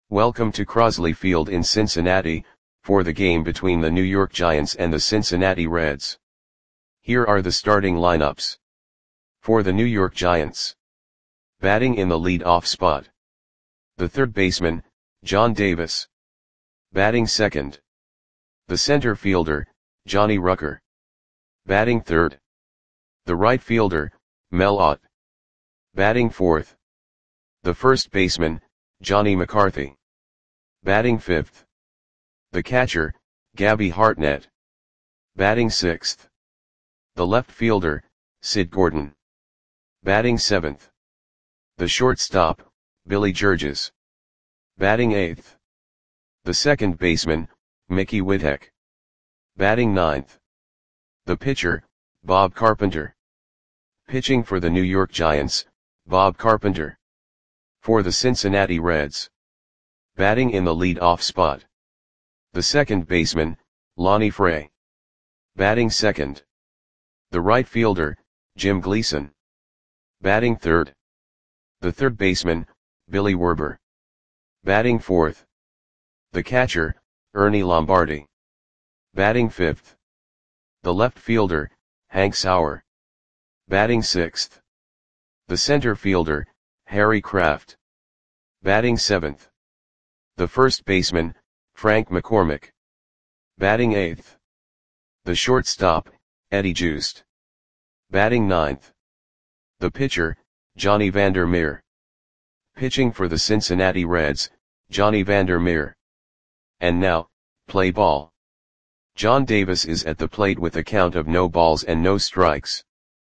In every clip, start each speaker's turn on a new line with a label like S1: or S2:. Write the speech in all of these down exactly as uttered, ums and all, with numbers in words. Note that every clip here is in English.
S1: Welcome to Crosley Field in Cincinnati, for the game between the New York Giants and the Cincinnati Reds. Here are the starting lineups. For the New York Giants. Batting in the lead-off spot. The third baseman, John Davis. Batting second. The center fielder, Johnny Rucker. Batting third. The right fielder, Mel Ott. Batting fourth. The first baseman, Johnny McCarthy. Batting fifth. The catcher, Gabby Hartnett. Batting sixth. The left fielder, Sid Gordon. Batting seventh. The shortstop, Billy Georges. Batting eighth. The second baseman, Mickey Whittek. Batting ninth. The pitcher, Bob Carpenter. Pitching for the New York Giants, Bob Carpenter. For the Cincinnati Reds. Batting in the lead-off spot. The second baseman, Lonnie Fray. Batting second. The right fielder, Jim Gleason. Batting third. The third baseman, Billy Werber. Batting fourth. The catcher, Ernie Lombardi. Batting fifth. The left fielder, Hank Sauer. Batting sixth. The center fielder, Harry Kraft. Batting seventh. The first baseman, Frank McCormick. Batting eighth. The shortstop, Eddie Joost. Batting ninth. The pitcher, Johnny Vander Meer. Pitching for the Cincinnati Reds, Johnny Vander Meer. And now, play ball. John Davis is at the plate with a count of no balls and no strikes.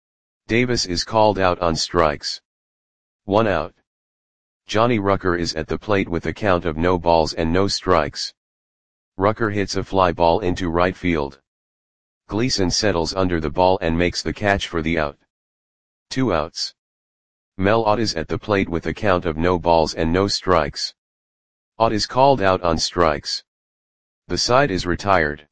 S1: Davis is called out on strikes. One out. Johnny Rucker is at the plate with a count of no balls and no strikes. Rucker hits a fly ball into right field. Gleason settles under the ball and makes the catch for the out. Two outs. Mel Ott is at the plate with a count of no balls and no strikes. Ott is called out on strikes. The side is retired.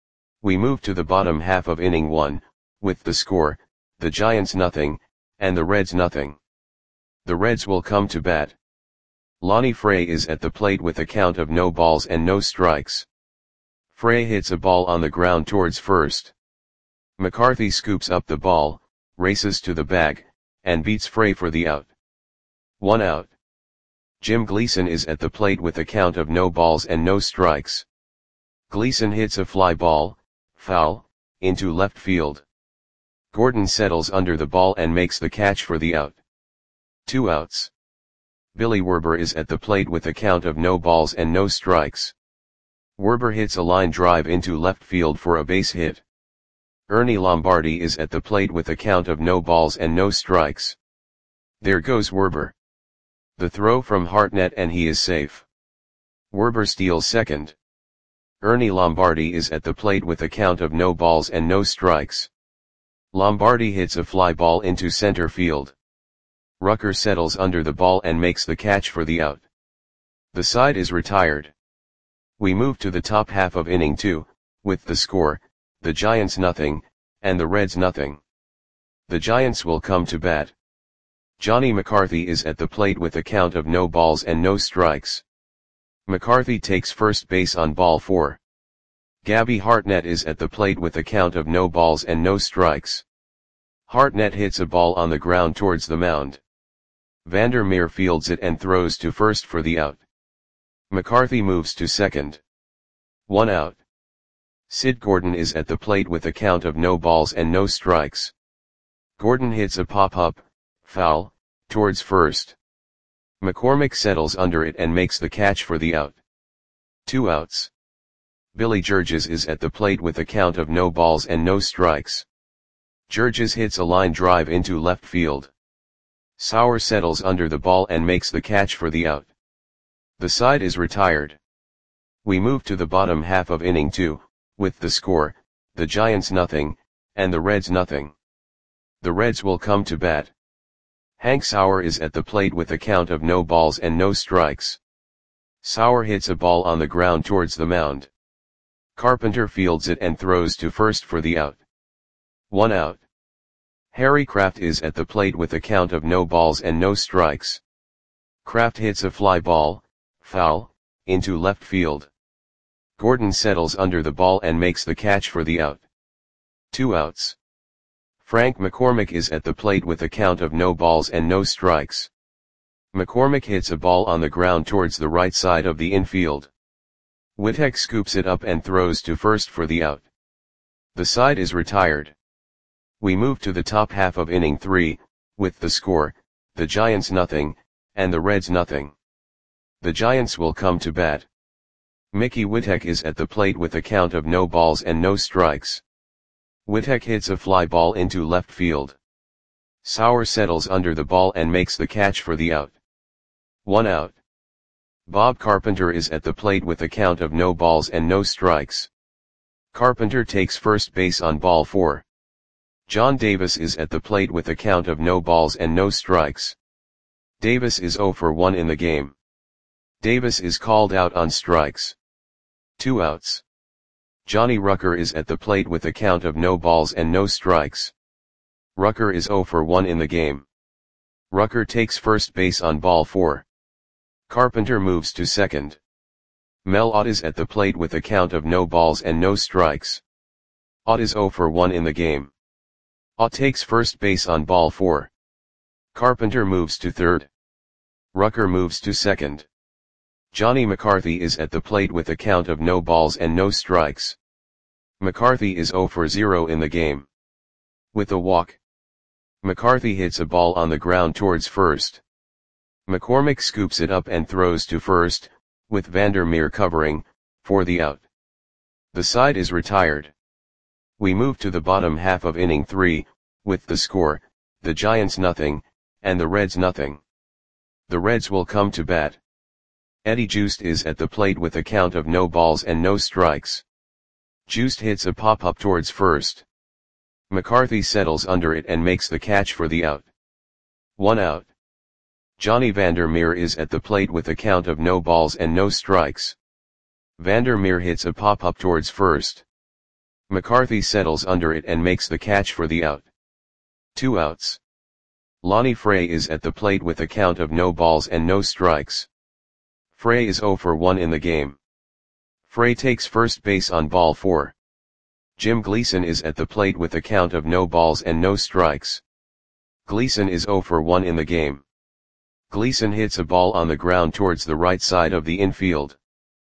S1: We move to the bottom half of inning one, with the score, the Giants nothing, and the Reds nothing. The Reds will come to bat. Lonnie Fray is at the plate with a count of no balls and no strikes. Fray hits a ball on the ground towards first. McCarthy scoops up the ball, races to the bag, and beats Fray for the out. One out. Jim Gleason is at the plate with a count of no balls and no strikes. Gleason hits a fly ball, foul, into left field. Gordon settles under the ball and makes the catch for the out. Two outs. Billy Werber is at the plate with a count of no balls and no strikes. Werber hits a line drive into left field for a base hit. Ernie Lombardi is at the plate with a count of no balls and no strikes. There goes Werber. The throw from Hartnett and he is safe. Werber steals second. Ernie Lombardi is at the plate with a count of no balls and no strikes. Lombardi hits a fly ball into center field. Rucker settles under the ball and makes the catch for the out. The side is retired. We move to the top half of inning two, with the score, the Giants nothing, and the Reds nothing. The Giants will come to bat. Johnny McCarthy is at the plate with a count of no balls and no strikes. McCarthy takes first base on ball four. Gabby Hartnett is at the plate with a count of no balls and no strikes. Hartnett hits a ball on the ground towards the mound. Vander Meer fields it and throws to first for the out. McCarthy moves to second. One out. Sid Gordon is at the plate with a count of no balls and no strikes. Gordon hits a pop-up, foul, towards first. McCormick settles under it and makes the catch for the out. Two outs. Billy Georges is at the plate with a count of no balls and no strikes. Georges hits a line drive into left field. Sauer settles under the ball and makes the catch for the out. The side is retired. We move to the bottom half of inning two, with the score, the Giants nothing, and the Reds nothing. The Reds will come to bat. Hank Sauer is at the plate with a count of no balls and no strikes. Sauer hits a ball on the ground towards the mound. Carpenter fields it and throws to first for the out. One out. Harry Kraft is at the plate with a count of no balls and no strikes. Kraft hits a fly ball, foul, into left field. Gordon settles under the ball and makes the catch for the out. Two outs. Frank McCormick is at the plate with a count of no balls and no strikes. McCormick hits a ball on the ground towards the right side of the infield. Witek scoops it up and throws to first for the out. The side is retired. We move to the top half of inning three, with the score, the Giants nothing, and the Reds nothing. The Giants will come to bat. Mickey Witek is at the plate with a count of no balls and no strikes. Witek hits a fly ball into left field. Sauer settles under the ball and makes the catch for the out. One out. Bob Carpenter is at the plate with a count of no balls and no strikes. Carpenter takes first base on ball four. John Davis is at the plate with a count of no balls and no strikes. Davis is oh for one in the game. Davis is called out on strikes. Two outs. Johnny Rucker is at the plate with a count of no balls and no strikes. Rucker is oh for one in the game. Rucker takes first base on ball four. Carpenter moves to second. Mel Ott is at the plate with a count of no balls and no strikes. Ott is oh for one in the game. Ott takes first base on ball four. Carpenter moves to third. Rucker moves to second. Johnny McCarthy is at the plate with a count of no balls and no strikes. McCarthy is oh for zero in the game. With a walk, McCarthy hits a ball on the ground towards first. McCormick scoops it up and throws to first, with Vandermeer covering, for the out. The side is retired. We move to the bottom half of inning three, with the score, the Giants nothing, and the Reds nothing. The Reds will come to bat. Eddie Joost is at the plate with a count of no balls and no strikes. Joost hits a pop-up towards first. McCarthy settles under it and makes the catch for the out. One out. Johnny Vandermeer is at the plate with a count of no balls and no strikes. Vandermeer hits a pop-up towards first. McCarthy settles under it and makes the catch for the out. Two outs. Lonnie Frey is at the plate with a count of no balls and no strikes. Frey is oh for one in the game. Frey takes first base on ball four. Jim Gleason is at the plate with a count of no balls and no strikes. Gleason is oh for one in the game. Gleason hits a ball on the ground towards the right side of the infield.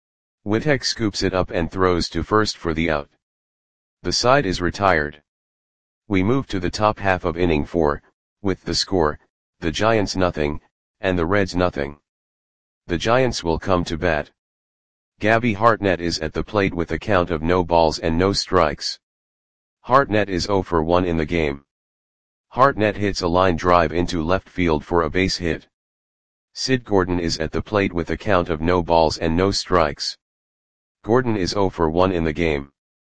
S1: Witek scoops it up and throws to first for the out. The side is retired. We move to the top half of inning four, with the score, the Giants nothing, and the Reds nothing. The Giants will come to bat. Gabby Hartnett is at the plate with a count of no balls and no strikes. Hartnett is oh for one in the game. Hartnett hits a line drive into left field for a base hit. Sid Gordon is at the plate with a count of no balls and no strikes. Gordon is oh for one in the game.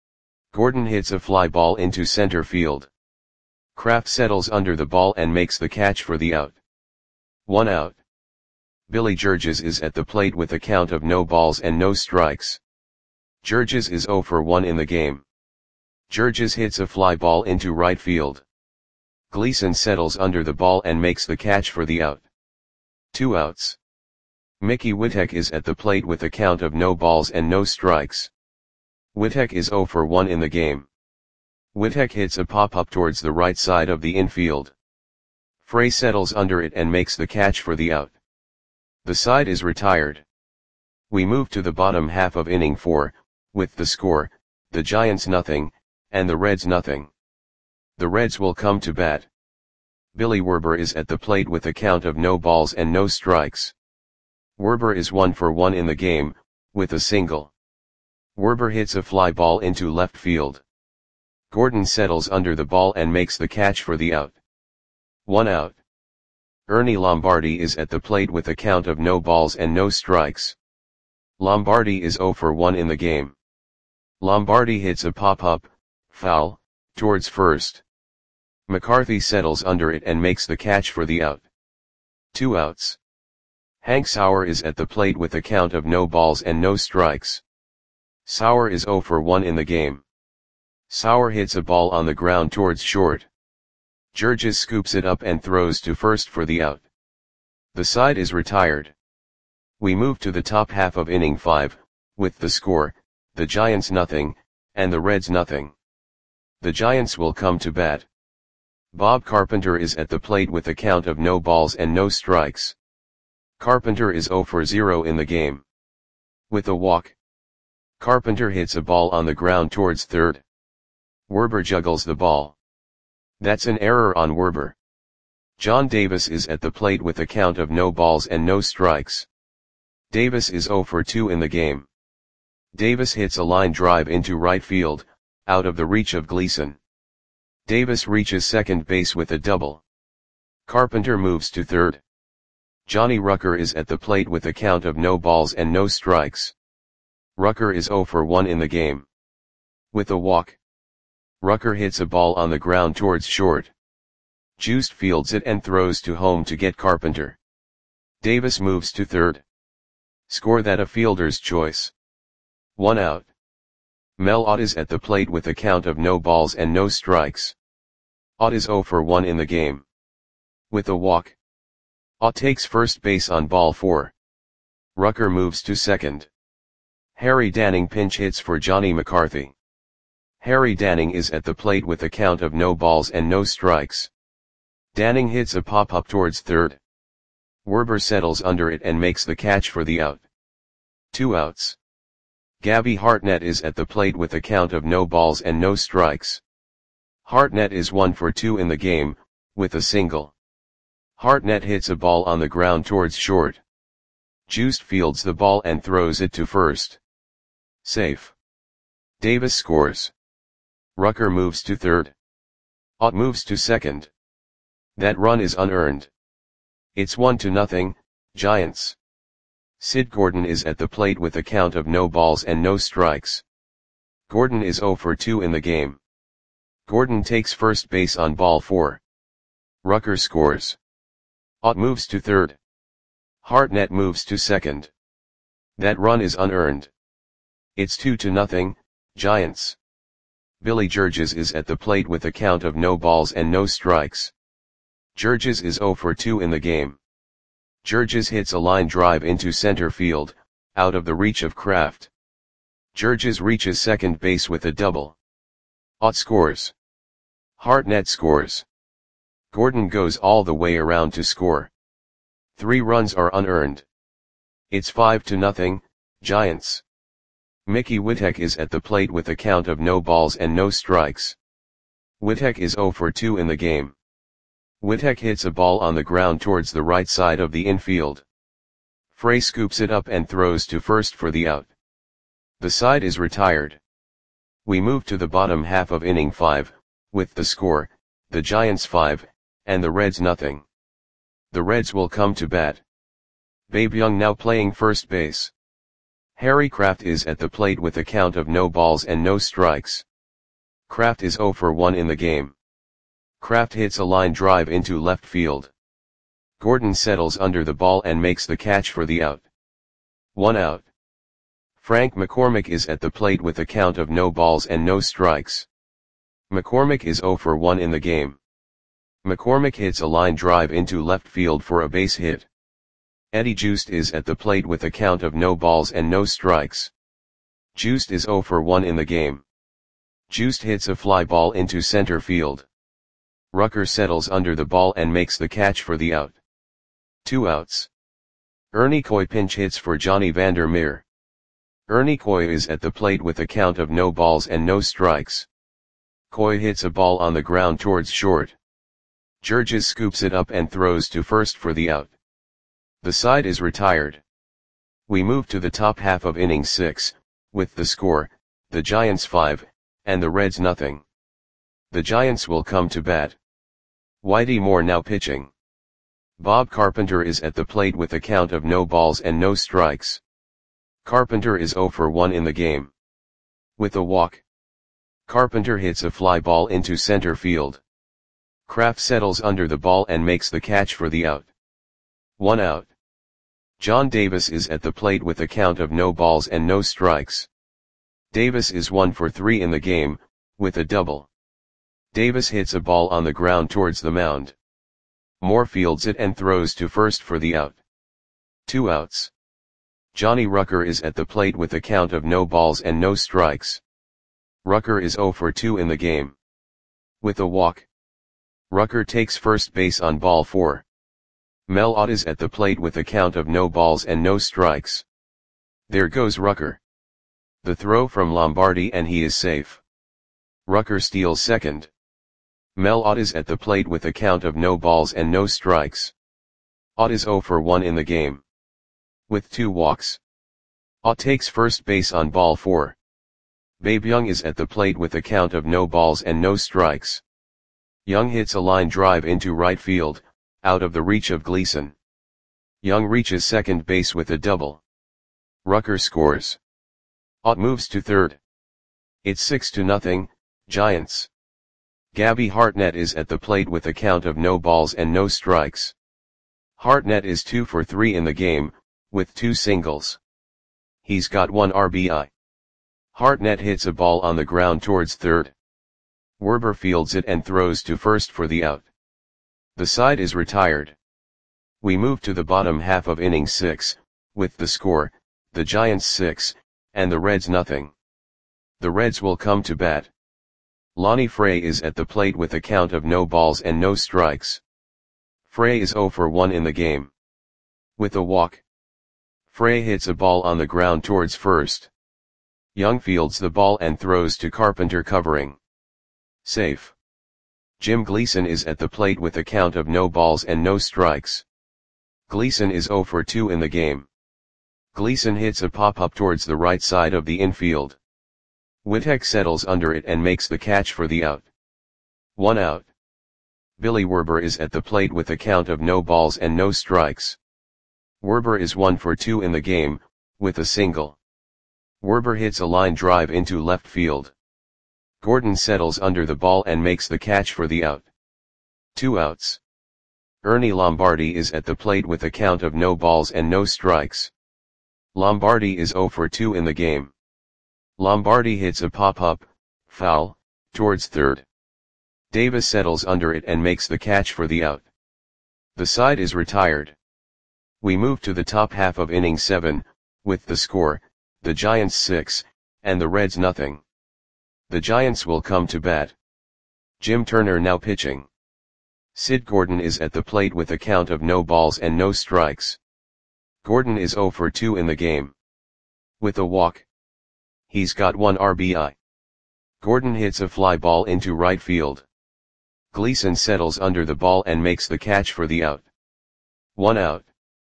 S1: Gordon hits a fly ball into center field. Kraft settles under the ball and makes the catch for the out. One out. Billy Georges is at the plate with a count of no balls and no strikes. Georges is oh for one in the game. Georges hits a fly ball into right field. Gleason settles under the ball and makes the catch for the out. Two outs. Mickey Witek is at the plate with a count of no balls and no strikes. Witek is oh for one in the game. Witek hits a pop-up towards the right side of the infield. Frey settles under it and makes the catch for the out. The side is retired. We move to the bottom half of inning four, with the score, the Giants nothing, and the Reds nothing. The Reds will come to bat. Billy Werber is at the plate with a count of no balls and no strikes. Werber is one for one in the game, with a single. Werber hits a fly ball into left field. Gordon settles under the ball and makes the catch for the out. One out. Ernie Lombardi is at the plate with a count of no balls and no strikes. Lombardi is oh for one in the game. Lombardi hits a pop-up, foul, towards first. McCarthy settles under it and makes the catch for the out. Two outs. Hank Sauer is at the plate with a count of no balls and no strikes. Sauer is oh for one in the game. Sauer hits a ball on the ground towards short. Georges scoops it up and throws to first for the out. The side is retired. We move to the top half of inning five, with the score, the Giants nothing, and the Reds nothing. The Giants will come to bat. Bob Carpenter is at the plate with a count of no balls and no strikes. Carpenter is zero for zero in the game. With a walk, Carpenter hits a ball on the ground towards third. Werber juggles the ball. That's an error on Werber. John Davis is at the plate with a count of no balls and no strikes. Davis is zero for two in the game. Davis hits a line drive into right field, out of the reach of Gleason. Davis reaches second base with a double. Carpenter moves to third. Johnny Rucker is at the plate with a count of no balls and no strikes. Rucker is zero for one in the game. With a walk, Rucker hits a ball on the ground towards short. Juiced fields it and throws to home to get Carpenter. Davis moves to third. Score that a fielder's choice. One out. Mel Ott is at the plate with a count of no balls and no strikes. Ott is zero for one in the game. With a walk, Ott takes first base on ball four. Rucker moves to second. Harry Danning pinch hits for Johnny McCarthy. Harry Danning is at the plate with a count of no balls and no strikes. Danning hits a pop-up towards third. Werber settles under it and makes the catch for the out. Two outs. Gabby Hartnett is at the plate with a count of no balls and no strikes. Hartnett is one for two in the game, with a single. Hartnett hits a ball on the ground towards short. Juiced fields the ball and throws it to first. Safe. Davis scores. Rucker moves to third. Ott moves to second. That run is unearned. It's one to nothing, Giants. Sid Gordon is at the plate with a count of no balls and no strikes. Gordon is zero for two in the game. Gordon takes first base on ball four. Rucker scores. Ott moves to third. Hartnett moves to second. That run is unearned. It's two to nothing, Giants. Billy Georges is at the plate with a count of no balls and no strikes. Georges is zero for two in the game. Georges hits a line drive into center field, out of the reach of Kraft. Georges reaches second base with a double. Ott scores. Hartnett scores. Gordon goes all the way around to score. Three runs are unearned. It's five to nothing, Giants. Mickey Whittek is at the plate with a count of no balls and no strikes. Whittek is zero for two in the game. Whittek hits a ball on the ground towards the right side of the infield. Frey scoops it up and throws to first for the out. The side is retired. We move to the bottom half of inning five, with the score, the Giants five, and the Reds nothing. The Reds will come to bat. Babe Young now playing first base. Harry Kraft is at the plate with a count of no balls and no strikes. Kraft is zero for one in the game. Kraft hits a line drive into left field. Gordon settles under the ball and makes the catch for the out. One out. Frank McCormick is at the plate with a count of no balls and no strikes. McCormick is zero for one in the game. McCormick hits a line drive into left field for a base hit. Eddie Juiced is at the plate with a count of no balls and no strikes. Juiced is zero for one in the game. Juiced hits a fly ball into center field. Rucker settles under the ball and makes the catch for the out. Two outs. Ernie Coy pinch hits for Johnny Vander Meer. Ernie Coy is at the plate with a count of no balls and no strikes. Coy hits a ball on the ground towards short. Georges scoops it up and throws to first for the out. The side is retired. We move to the top half of inning six, with the score, the Giants five, and the Reds nothing. The Giants will come to bat. Whitey Moore now pitching. Bob Carpenter is at the plate with a count of no balls and no strikes. Carpenter is zero for one in the game. With a walk, Carpenter hits a fly ball into center field. Kraft settles under the ball and makes the catch for the out. One out. John Davis is at the plate with a count of no balls and no strikes. Davis is one for three in the game, with a double. Davis hits a ball on the ground towards the mound. Moore fields it and throws to first for the out. Two outs. Johnny Rucker is at the plate with a count of no balls and no strikes. Rucker is zero for two in the game. With a walk. Rucker takes first base on ball four. Mel Ott is at the plate with a count of no balls and no strikes. There goes Rucker. The throw from Lombardi and he is safe. Rucker steals second. Mel Ott is at the plate with a count of no balls and no strikes. Ott is zero for one in the game. With two walks. Ott takes first base on ball four. Babe Young is at the plate with a count of no balls and no strikes. Young hits a line drive into right field, out of the reach of Gleason. Young reaches second base with a double. Rucker scores. Ott moves to third. It's six to nothing, Giants. Gabby Hartnett is at the plate with a count of no balls and no strikes. Hartnett is two for three in the game, with two singles. He's got one R B I. Hartnett hits a ball on the ground towards third. Werber fields it and throws to first for the out. The side is retired. We move to the bottom half of inning six, with the score, the Giants six, and the Reds nothing. The Reds will come to bat. Lonnie Frey is at the plate with a count of no balls and no strikes. Frey is zero for one in the game. With a walk. Frey hits a ball on the ground towards first. Young fields the ball and throws to Carpenter covering. Safe. Jim Gleason is at the plate with a count of no balls and no strikes. Gleason is zero for two in the game. Gleason hits a pop-up towards the right side of the infield. Wittek settles under it and makes the catch for the out. One out. Billy Werber is at the plate with a count of no balls and no strikes. Werber is one for two in the game, with a single. Werber hits a line drive into left field. Gordon settles under the ball and makes the catch for the out. Two outs. Ernie Lombardi is at the plate with a count of no balls and no strikes. Lombardi is zero for two in the game. Lombardi hits a pop-up, foul, towards third. Davis settles under it and makes the catch for the out. The side is retired. We move to the top half of inning seven, with the score, the Giants six, and the Reds nothing. The Giants will come to bat. Jim Turner now pitching. Sid Gordon is at the plate with a count of no balls and no strikes. Gordon is zero for two in the game. With a walk. He's got one R B I. Gordon hits a fly ball into right field. Gleason settles under the ball and makes the catch for the out. One out.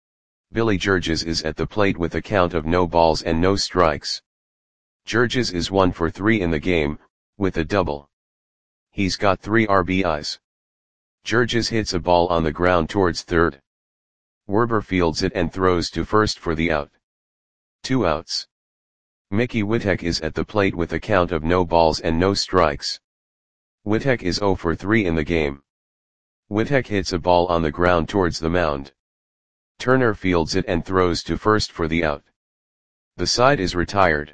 S1: Billy Georges is at the plate with a count of no balls and no strikes. Georges is one for three in the game, with a double. He's got three R B Is. Georges hits a ball on the ground towards third. Werber fields it and throws to first for the out. Two outs. Mickey Wittek is at the plate with a count of no balls and no strikes. Wittek is zero for three in the game. Wittek hits a ball on the ground towards the mound. Turner fields it and throws to first for the out. The side is retired.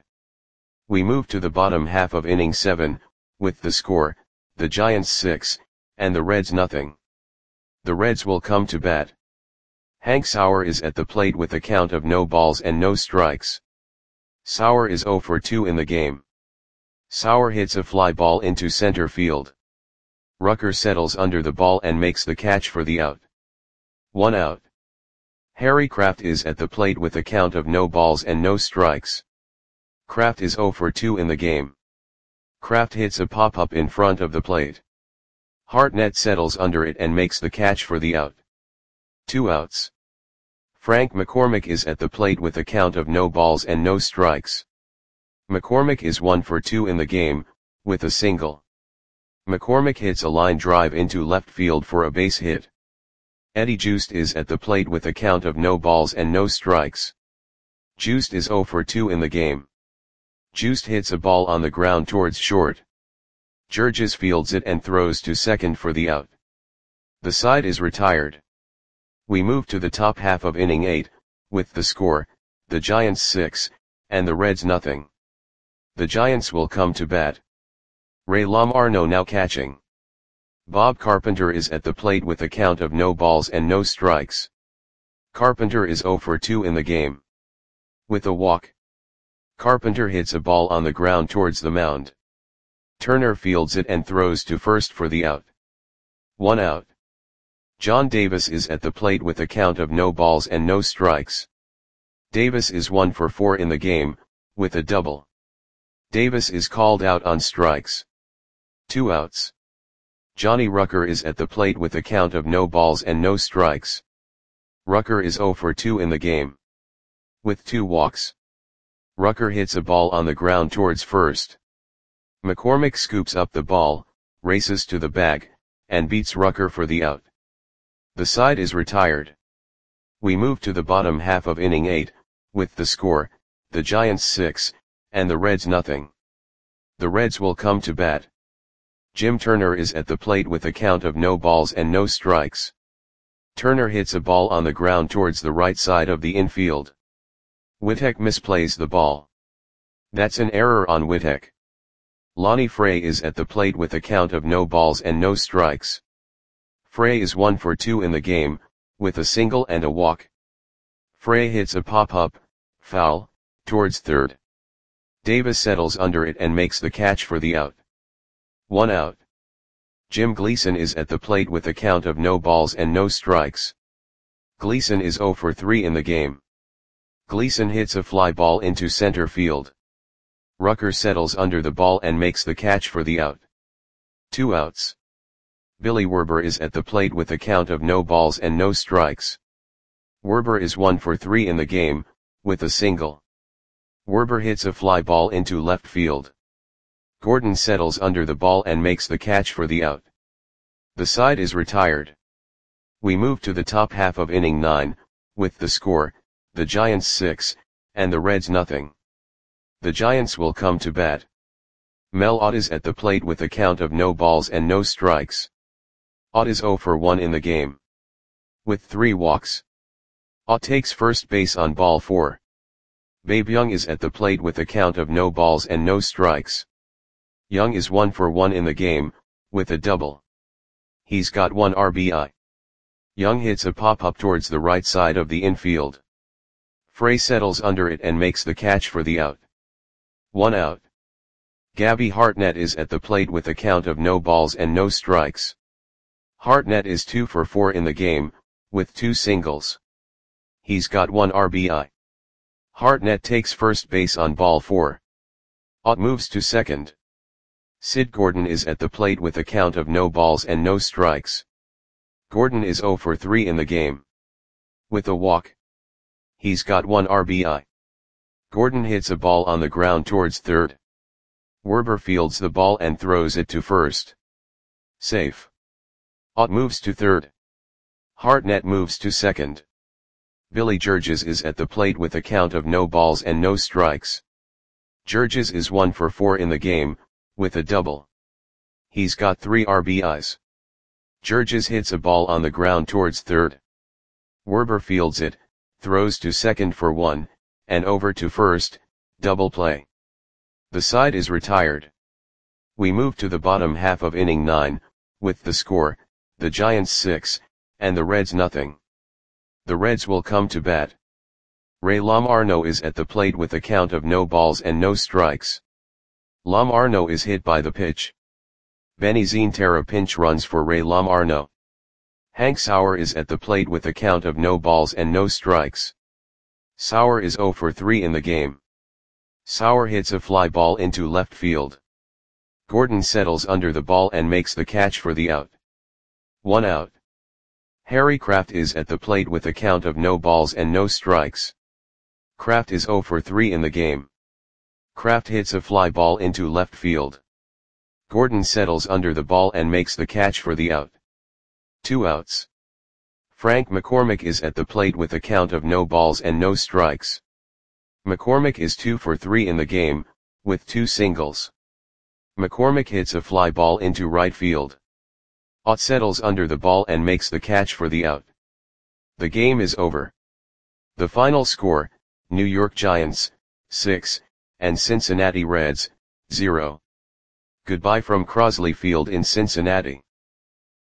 S1: We move to the bottom half of inning seven, with the score, the Giants six, and the Reds nothing. The Reds will come to bat. Hank Sauer is at the plate with a count of no balls and no strikes. Sauer is zero for two in the game. Sauer hits a fly ball into center field. Rucker settles under the ball and makes the catch for the out. One out. Harry Kraft is at the plate with a count of no balls and no strikes. Kraft is zero for two in the game. Kraft hits a pop-up in front of the plate. Hartnett settles under it and makes the catch for the out. Two outs. Frank McCormick is at the plate with a count of no balls and no strikes. McCormick is one for two in the game, with a single. McCormick hits a line drive into left field for a base hit. Eddie Joost is at the plate with a count of no balls and no strikes. Joost is zero for two in the game. Joost hits a ball on the ground towards short. Georges fields it and throws to second for the out. The side is retired. We move to the top half of inning eight, with the score, the Giants six, and the Reds nothing. The Giants will come to bat. Ray Lomarno now catching. Bob Carpenter is at the plate with a count of no balls and no strikes. Carpenter is zero for two in the game. With a walk. Carpenter hits a ball on the ground towards the mound. Turner fields it and throws to first for the out. One out. John Davis is at the plate with a count of no balls and no strikes. Davis is one for four in the game, with a double. Davis is called out on strikes. Two outs. Johnny Rucker is at the plate with a count of no balls and no strikes. Rucker is zero for two in the game. With two walks. Rucker hits a ball on the ground towards first. McCormick scoops up the ball, races to the bag, and beats Rucker for the out. The side is retired. We move to the bottom half of inning eight, with the score, the Giants six, and the Reds nothing. The Reds will come to bat. Jim Turner is at the plate with a count of no balls and no strikes. Turner hits a ball on the ground towards the right side of the infield. Wittek misplays the ball. That's an error on Wittek. Lonnie Frey is at the plate with a count of no balls and no strikes. Frey is one for two in the game, with a single and a walk. Frey hits a pop-up, foul, towards third. Davis settles under it and makes the catch for the out. One out. Jim Gleason is at the plate with a count of no balls and no strikes. Gleason is zero for three in the game. Gleason hits a fly ball into center field. Rucker settles under the ball and makes the catch for the out. Two outs. Billy Werber is at the plate with a count of no balls and no strikes. Werber is one for three in the game, with a single. Werber hits a fly ball into left field. Gordon settles under the ball and makes the catch for the out. The side is retired. We move to the top half of inning nine, with the score, the Giants six, and the Reds nothing. The Giants will come to bat. Mel Ott is at the plate with a count of no balls and no strikes. Ott is zero for one in the game. With three walks. Ott takes first base on ball four. Babe Young is at the plate with a count of no balls and no strikes. Young is one for one in the game, with a double. He's got one R B I. Young hits a pop-up towards the right side of the infield. Frey settles under it and makes the catch for the out. One out. Gabby Hartnett is at the plate with a count of no balls and no strikes. Hartnett is two for four in the game, with two singles. He's got one R B I. Hartnett takes first base on ball four. Ott moves to second. Sid Gordon is at the plate with a count of no balls and no strikes. Gordon is zero for three in the game. With a walk. He's got one R B I. Gordon hits a ball on the ground towards third. Werber fields the ball and throws it to first. Safe. Ott moves to third. Hartnett moves to second. Billy Georges is at the plate with a count of no balls and no strikes. Georges is one for four in the game, with a double. He's got three R B Is. Georges hits a ball on the ground towards third. Werber fields it, throws to second for one, and over to first, double play. The side is retired. We move to the bottom half of inning nine, with the score, the Giants six, and the Reds nothing. The Reds will come to bat. Ray Lamarno is at the plate with a count of no balls and no strikes. Lamarno is hit by the pitch. Benny Zinterra pinch runs for Ray Lamarno. Hank Sauer is at the plate with a count of no balls and no strikes. Sauer is zero for three in the game. Sauer hits a fly ball into left field. Gordon settles under the ball and makes the catch for the out. One out. Harry Kraft is at the plate with a count of no balls and no strikes. Kraft is zero for three in the game. Kraft hits a fly ball into left field. Gordon settles under the ball and makes the catch for the out. Two outs. Frank McCormick is at the plate with a count of no balls and no strikes. McCormick is two for three in the game, with two singles. McCormick hits a fly ball into right field. Ott settles under the ball and makes the catch for the out. The game is over. The final score, New York Giants, six, and Cincinnati Reds, zero. Goodbye from Crosley Field in Cincinnati.